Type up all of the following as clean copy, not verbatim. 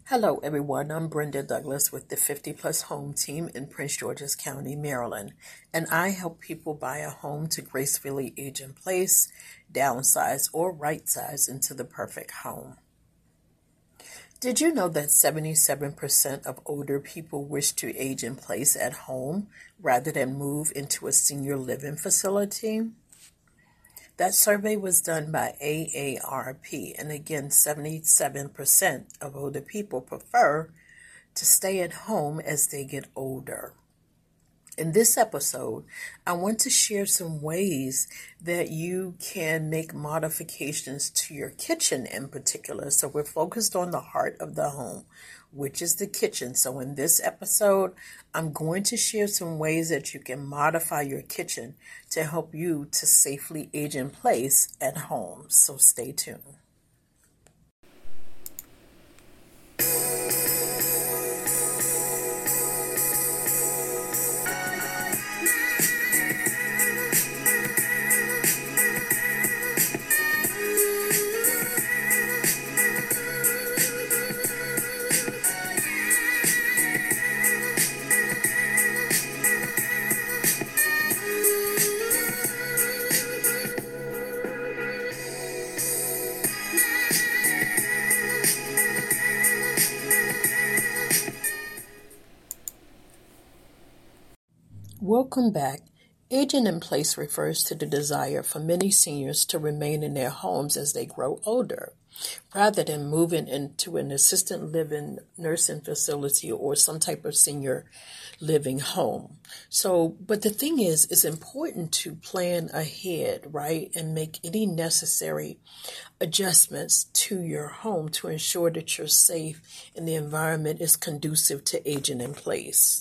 Hello, everyone. I'm Brenda Douglas with the 50 Plus Home Team in Prince George's County, Maryland, and I help people buy a home to gracefully age in place, downsize, or right size into the perfect home. Did you know that 77% of older people wish to age in place at home rather than move into a senior living facility? That survey was done by AARP, and again, 77% of older people prefer to stay at home as they get older. In this episode, I want to share some ways that you can make modifications to your kitchen in particular. So we're focused on the heart of the home, which is the kitchen. So in this episode, I'm going to share some ways that you can modify your kitchen to help you to safely age in place at home. So stay tuned. Welcome back. Aging in place refers to the desire for many seniors to remain in their homes as they grow older, rather than moving into an assisted living nursing facility or some type of senior living home. But the thing is, it's important to plan ahead, right, and make any necessary adjustments to your home to ensure that you're safe and the environment is conducive to aging in place.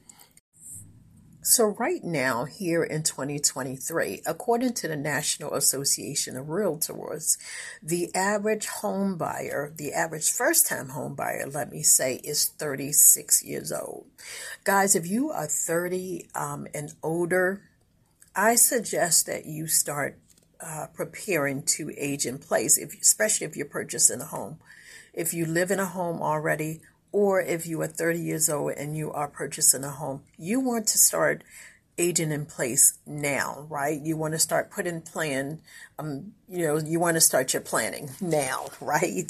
So right now, here in 2023, according to the National Association of Realtors, the average home buyer, the average first-time home buyer, let me say, is 36 years old. Guys, if you are 30 and older, I suggest that you start preparing to age in place, especially if you're purchasing a home. If you live in a home already, or if you are 30 years old and you are purchasing a home, you want to start aging in place now, right? You want to start putting you want to start your planning now, right?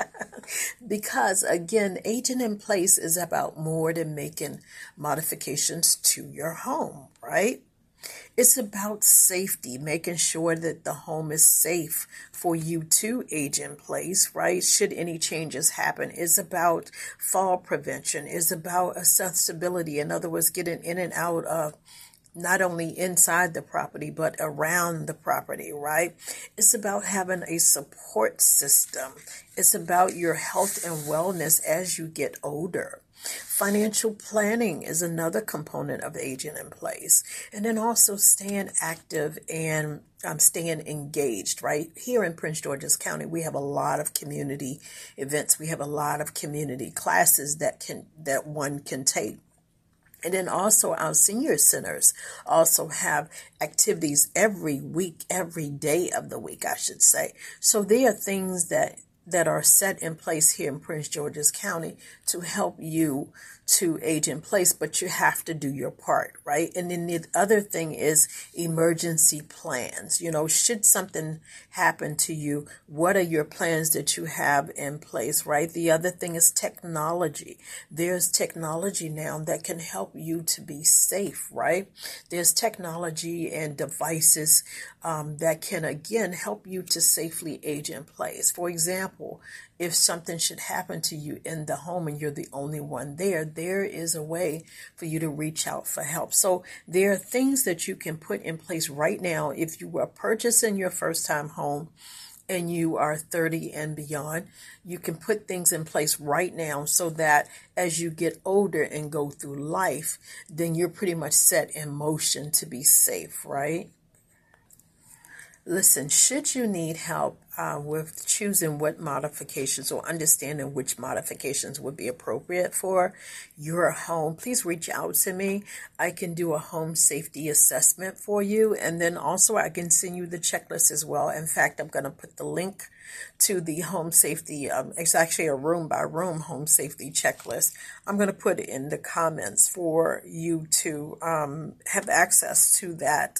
Because again, aging in place is about more than making modifications to your home, right? It's about safety, making sure that the home is safe for you to age in place, right? Should any changes happen. It's about fall prevention. It's about accessibility. In other words, getting in and out of not only inside the property, but around the property, right? It's about having a support system. It's about your health and wellness as you get older. Financial planning is another component of aging in place. And then also staying active and staying engaged, right? Here in Prince George's County, we have a lot of community events. We have a lot of community classes that one can take. And then also our senior centers also have activities every week, every day of the week, I should say. So there are things that are set in place here in Prince George's County to help you to age in place, but you have to do your part, right? And then the other thing is emergency plans. Should something happen to you, what are your plans that you have in place, right? The other thing is technology. There's technology now that can help you to be safe, right? There's technology and devices that can, again, help you to safely age in place. For example, if something should happen to you in the home and you're the only one there is a way for you to reach out for help. So there are things that you can put in place right now if you are purchasing your first time home and you are 30 and beyond. You can put things in place right now so that as you get older and go through life, then you're pretty much set in motion to be safe, right? Listen, should you need help, with choosing what modifications or understanding which modifications would be appropriate for your home, please reach out to me. I can do a home safety assessment for you, and then also I can send you the checklist as well. In fact, I'm going to put the link to the home safety. It's actually a room by room home safety checklist. I'm going to put it in the comments for you to have access to that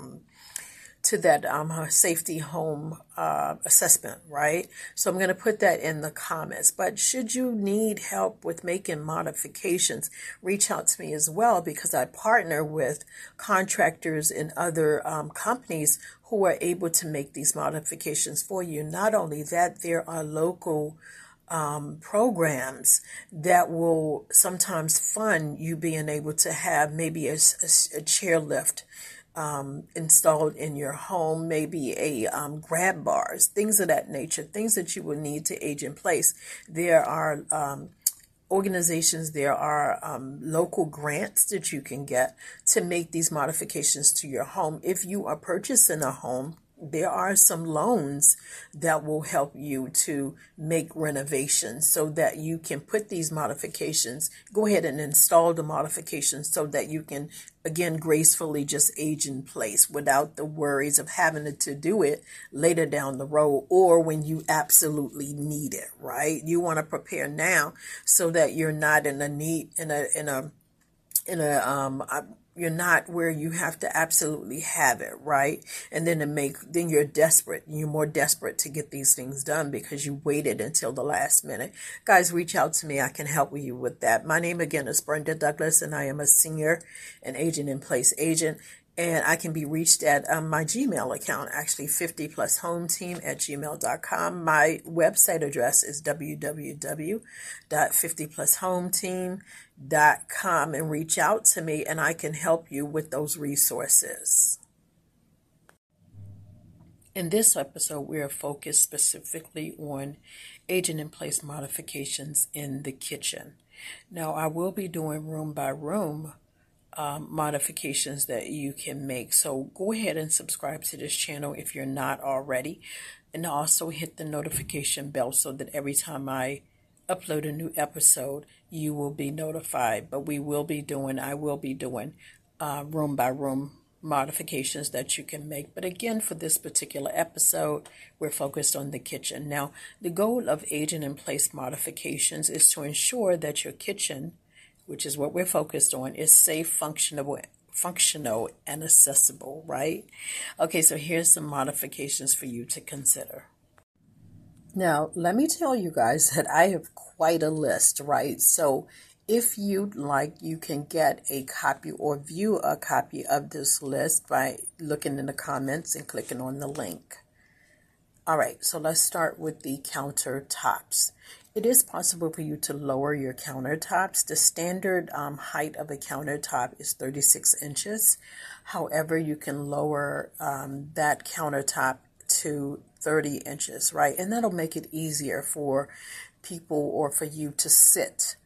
safety home assessment, right? So I'm going to put that in the comments. But should you need help with making modifications, reach out to me as well, because I partner with contractors and other companies who are able to make these modifications for you. Not only that, there are local programs that will sometimes fund you being able to have maybe a chairlift installed in your home, maybe a grab bars, things of that nature, things that you will need to age in place. There are organizations, there are local grants that you can get to make these modifications to your home. If you are purchasing a home, there are some loans that will help you to make renovations so that you can put these modifications, go ahead and install the modifications so that you can, again, gracefully just age in place without the worries of having to do it later down the road or when you absolutely need it, right? You want to prepare now so that you're not you're not where you have to absolutely have it, right? And then then you're desperate. You're more desperate to get these things done because you waited until the last minute. Guys, reach out to me. I can help you with that. My name again is Brenda Douglas, and I am a senior and agent in place agent. And I can be reached at my Gmail account, actually 50plushometeam@gmail.com. My website address is www.50plushometeam.com, and reach out to me and I can help you with those resources. In this episode, we are focused specifically on aging in place modifications in the kitchen. Now, I will be doing room by room modifications that you can make. So go ahead and subscribe to this channel if you're not already, and also hit the notification bell so that every time I upload a new episode, you will be notified. But I will be doing room by room modifications that you can make. But again, for this particular episode, we're focused on the kitchen. Now, the goal of aging in place modifications is to ensure that your kitchen, which is what we're focused on, is safe, functional, and accessible, right? Okay, so here's some modifications for you to consider. Now, let me tell you guys that I have quite a list, right? So if you'd like, you can get a copy or view a copy of this list by looking in the comments and clicking on the link. All right, so let's start with the countertops. It is possible for you to lower your countertops. The standard height of a countertop is 36 inches. However, you can lower that countertop to 30 inches, right? And that'll make it easier for people or for you to sit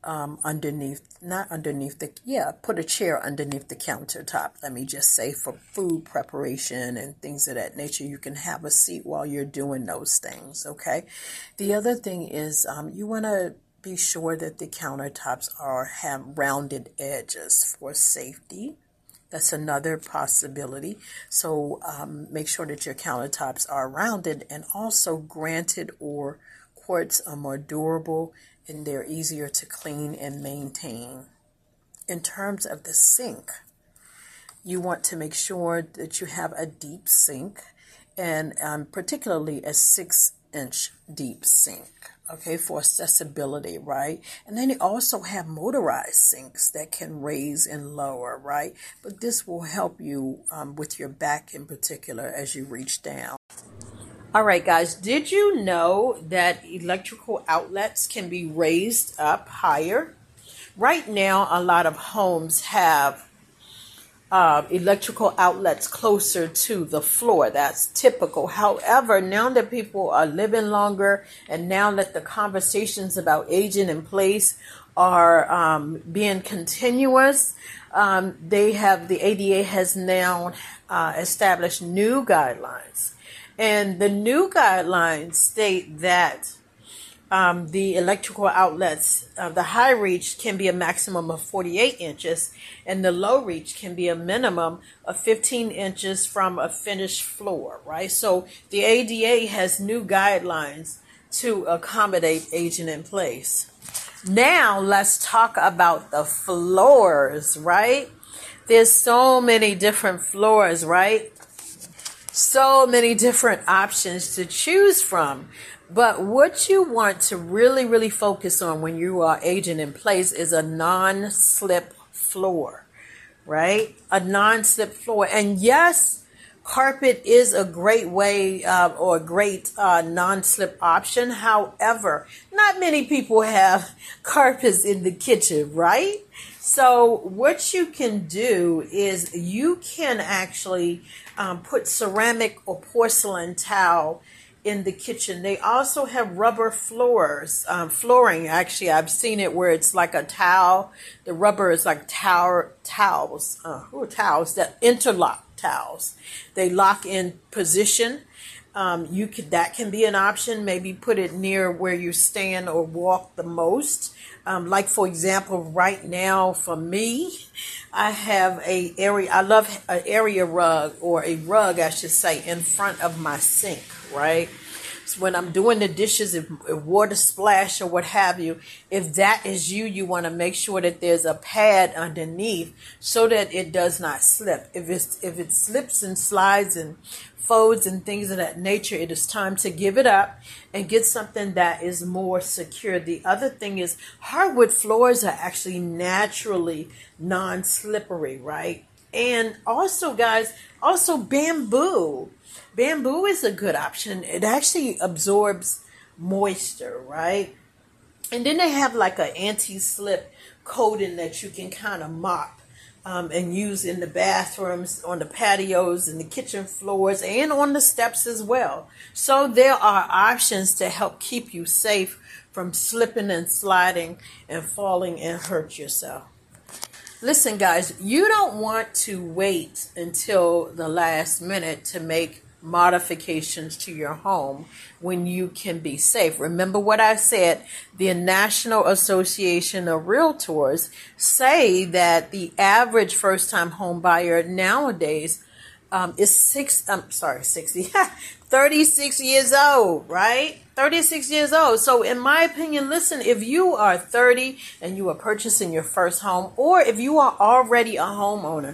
put a chair underneath the countertop. Let me just say, for food preparation and things of that nature, you can have a seat while you're doing those things, okay? The other thing is you want to be sure that the countertops have rounded edges for safety. That's another possibility. So make sure that your countertops are rounded, and also granite or quartz are more durable and they're easier to clean and maintain. In terms of the sink, you want to make sure that you have a deep sink, and particularly a 6-inch deep sink, okay, for accessibility, right? And then you also have motorized sinks that can raise and lower, right? But this will help you with your back in particular as you reach down. All right, guys, did you know that electrical outlets can be raised up higher? Right now, a lot of homes have electrical outlets closer to the floor. That's typical. However, now that people are living longer, and now that the conversations about aging in place are being continuous, the ADA has now established new guidelines. And the new guidelines state that the electrical outlets, the high reach can be a maximum of 48 inches, and the low reach can be a minimum of 15 inches from a finished floor, right? So the ADA has new guidelines to accommodate aging in place. Now let's talk about the floors, right? There's so many different floors, right? So many different options to choose from. But what you want to really, really focus on when you are aging in place is a non-slip floor, right? A non-slip floor. And yes, carpet is a great way or a great non-slip option. However, not many people have carpets in the kitchen, right? So what you can do is you can actually put ceramic or porcelain towel in the kitchen. They also have rubber floors, flooring. Actually, I've seen it where it's like a towel. The rubber is like towels that interlock towels. They lock in position. That can be an option. Maybe put it near where you stand or walk the most. Like for example, right now for me, I have I love an area rug, or a rug, I should say, in front of my sink, right? So when I'm doing the dishes, if water splash or what have you, if that is you want to make sure that there's a pad underneath so that it does not slip. If it slips and slides and folds and things of that nature, it is time to give it up and get something that is more secure. The other thing is hardwood floors are actually naturally non-slippery, right? And also, guys, bamboo. Bamboo is a good option. It actually absorbs moisture, right? And then they have like an anti-slip coating that you can kind of mop and use in the bathrooms, on the patios, and the kitchen floors, and on the steps as well. So there are options to help keep you safe from slipping and sliding and falling and hurt yourself. Listen, guys, you don't want to wait until the last minute to make modifications to your home when you can be safe. Remember what I said, the National Association of Realtors say that the average first-time home buyer nowadays is 36 years old, right? 36 years old. So in my opinion, listen, if you are 30 and you are purchasing your first home, or if you are already a homeowner,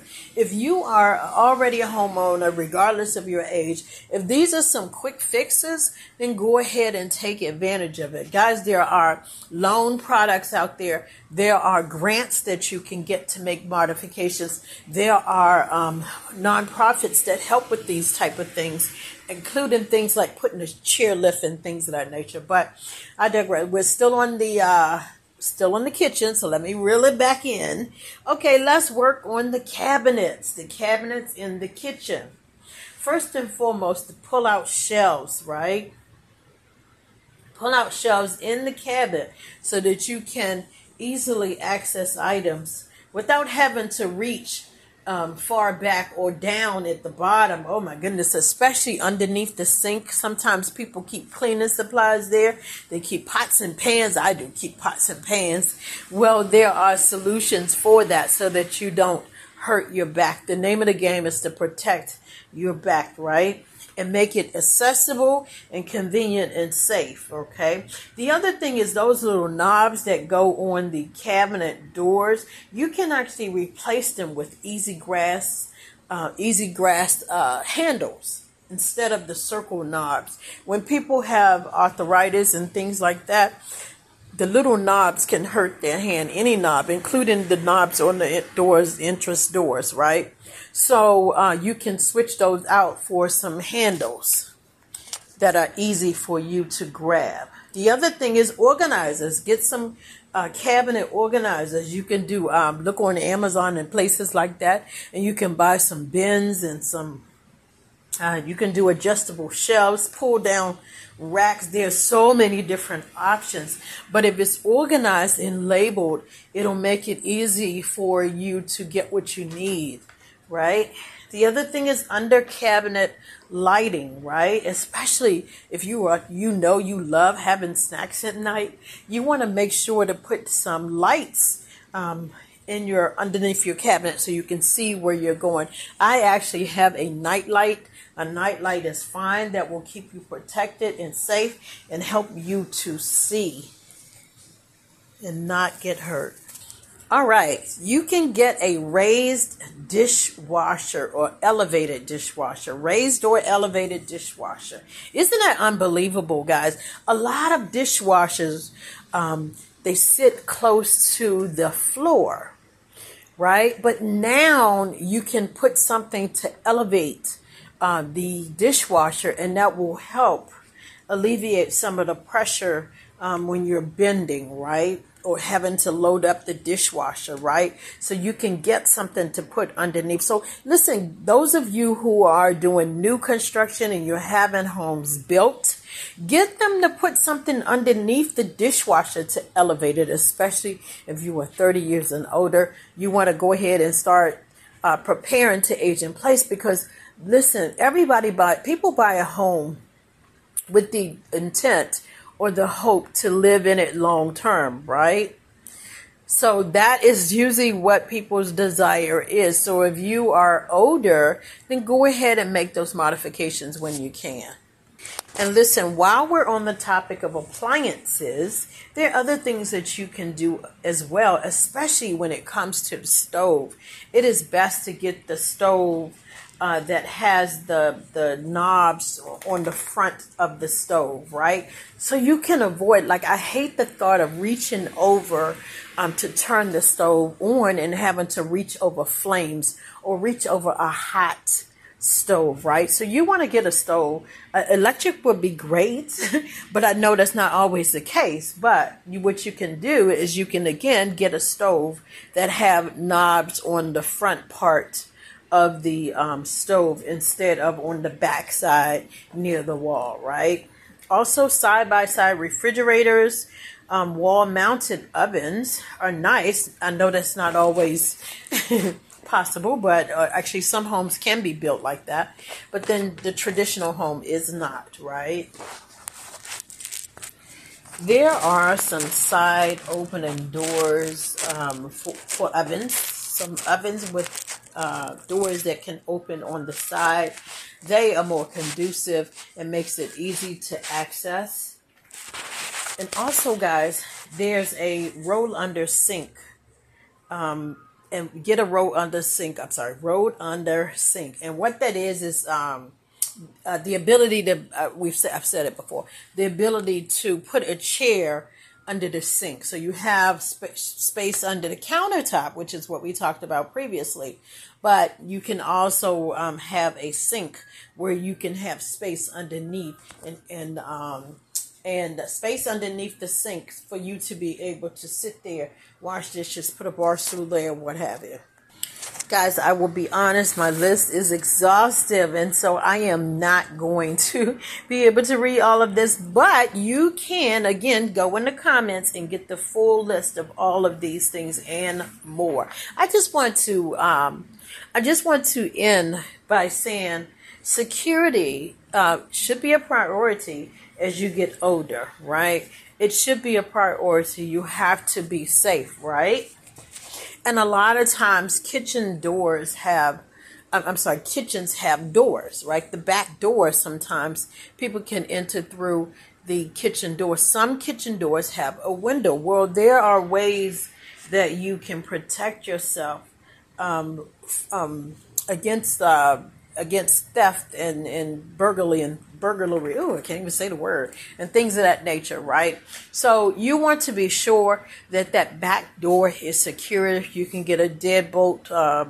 regardless of your age, if these are some quick fixes, then go ahead and take advantage of it. Guys, there are loan products out there. There are grants that you can get to make modifications. There are nonprofits that help with these type of things, including things like putting a chair lift and things of that nature. But I digress. We're still on the kitchen, so let me reel it back in. Okay, let's work on the cabinets. The cabinets in the kitchen. First and foremost, the pull-out shelves, right? Pull-out shelves in the cabinet so that you can easily access items without having to reach far back or down at the bottom. Oh my goodness, especially underneath the sink. Sometimes people keep cleaning supplies there. They keep pots and pans. I do keep pots and pans. Well, there are solutions for that so that you don't hurt your back. The name of the game is to protect your back, right? And make it accessible and convenient and safe, okay? The other thing is those little knobs that go on the cabinet doors. You can actually replace them with easy grass handles instead of the circle knobs. When people have arthritis and things like that, the little knobs can hurt their hand. Any knob, including the knobs on the doors, entrance doors, right? So you can switch those out for some handles that are easy for you to grab. The other thing is organizers. Get some cabinet organizers. You can do look on Amazon and places like that, and you can buy some bins and some. You can do adjustable shelves, pull down racks. There's so many different options. But if it's organized and labeled, it'll make it easy for you to get what you need, right? The other thing is under cabinet lighting, right? Especially if you love having snacks at night, you want to make sure to put some lights in your underneath your cabinet so you can see where you're going. I actually have a night light. A night light is fine. That will keep you protected and safe and help you to see and not get hurt. All right, you can get a raised dishwasher or elevated dishwasher. Raised or elevated dishwasher. Isn't that unbelievable, guys? A lot of dishwashers, they sit close to the floor, right? But now you can put something to elevate the dishwasher, and that will help alleviate some of the pressure when you're bending, right? Or having to load up the dishwasher, right? So you can get something to put underneath. So listen, those of you who are doing new construction and you're having homes built, get them to put something underneath the dishwasher to elevate it, especially if you are 30 years and older. You want to go ahead and start preparing to age in place, because listen, people buy a home with the intent or the hope to live in it long term, right? So that is usually what people's desire is. So if you are older, then go ahead and make those modifications when you can. And listen, while we're on the topic of appliances, there are other things that you can do as well, especially when it comes to the stove. It is best to get the stove that has the knobs on the front of the stove, right? So you can avoid, I hate the thought of reaching over to turn the stove on and having to reach over flames or reach over a hot stove, right? So you want to get a stove. Electric would be great, but I know that's not always the case. But what you can do is you can, again, get a stove that have knobs on the front part of the stove instead of on the back side near the wall, right? Also, side-by-side refrigerators, wall-mounted ovens are nice. I know that's not always possible, but actually some homes can be built like that. But then the traditional home is not, right? There are some side opening doors for ovens. Some ovens with doors that can open on the side. They are more conducive and makes it easy to access. And also, guys, there's a roll under sink. And get a roll under sink. Roll under sink. And what that is the ability to, I've said it before, the ability to put a chair under the sink. So you have space under the countertop, which is what we talked about previously. But you can also have a sink where you can have space underneath and space underneath the sink for you to be able to sit there, wash dishes, put a bar stool there, what have you. Guys, I will be honest, my list is exhaustive, and so I am not going to be able to read all of this, but you can, again, go in the comments and get the full list of all of these things and more. I just want to end by saying security should be a priority as you get older, right? It should be a priority. You have to be safe, right? And a lot of times kitchens have doors, right? The back door, sometimes people can enter through the kitchen door. Some kitchen doors have a window. Well, there are ways that you can protect yourself against theft and burglary. Oh, I can't even say the word. And things of that nature, right? So you want to be sure that back door is secure. You can get a deadbolt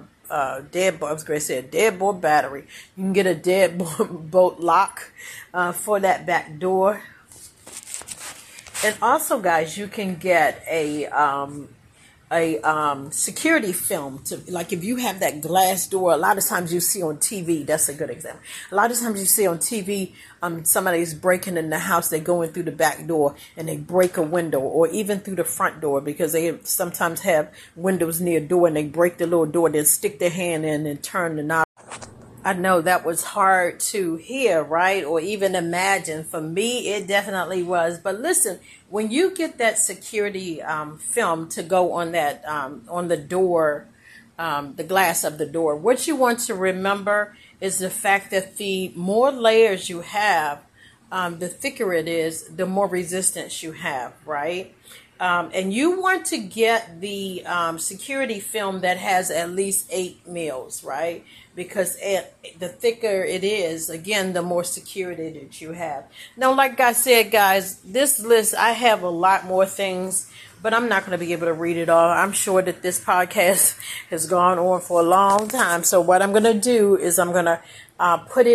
battery. You can get a deadbolt lock for that back door. And also, guys, you can get a a security film to, like, if you have that glass door. A lot of times you see on TV, that's a good example. A lot of times you see on TV, somebody's breaking in the house, they go in through the back door and they break a window, or even through the front door, because they sometimes have windows near door, and they break the little door, then stick their hand in and turn the knob. I know that was hard to hear, right? Or even imagine. For me, it definitely was. But listen, when you get that security film to go on that, on the door, the glass of the door, what you want to remember is the fact that the more layers you have, the thicker it is, the more resistance you have, right? And you want to get the security film that has at least 8 mils, right? Because the thicker it is, again, the more security that you have. Now, like I said, guys, this list, I have a lot more things, but I'm not going to be able to read it all. I'm sure that this podcast has gone on for a long time. So what I'm going to do is I'm going to put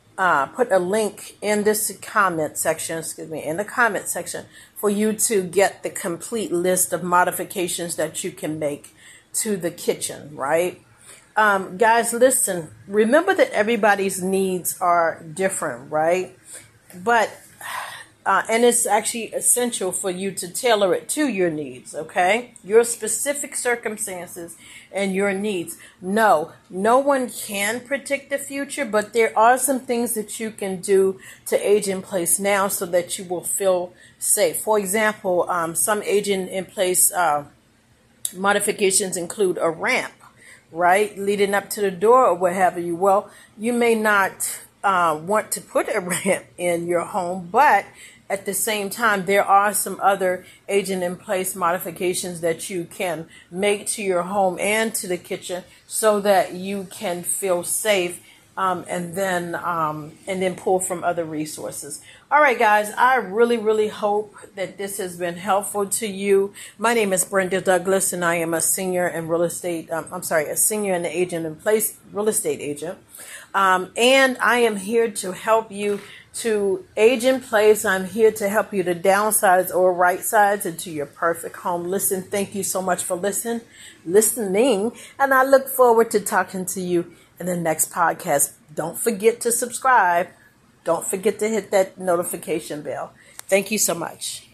a link in this comment section, in the comment section, for you to get the complete list of modifications that you can make to the kitchen, right? Guys, listen, remember that everybody's needs are different, right? But, and it's actually essential for you to tailor it to your needs, okay? Your specific circumstances and your needs. No one can predict the future, but there are some things that you can do to age in place now so that you will feel safe. For example, some aging in place modifications include a ramp, right, leading up to the door or what have you. Well, you may not want to put a ramp in your home, but at the same time, there are some other aging in place modifications that you can make to your home and to the kitchen so that you can feel safe, and then pull from other resources. All right, guys, I really hope that this has been helpful to you. My name is Brenda Douglas, and I am a senior in real estate. A senior in the agent in place real estate agent. And I am here to help you to age in place. I'm here to help you to downsize or right size into your perfect home. Listen, thank you so much for listening, and I look forward to talking to you in the next podcast. Don't forget to subscribe. Don't forget to hit that notification bell. Thank you so much.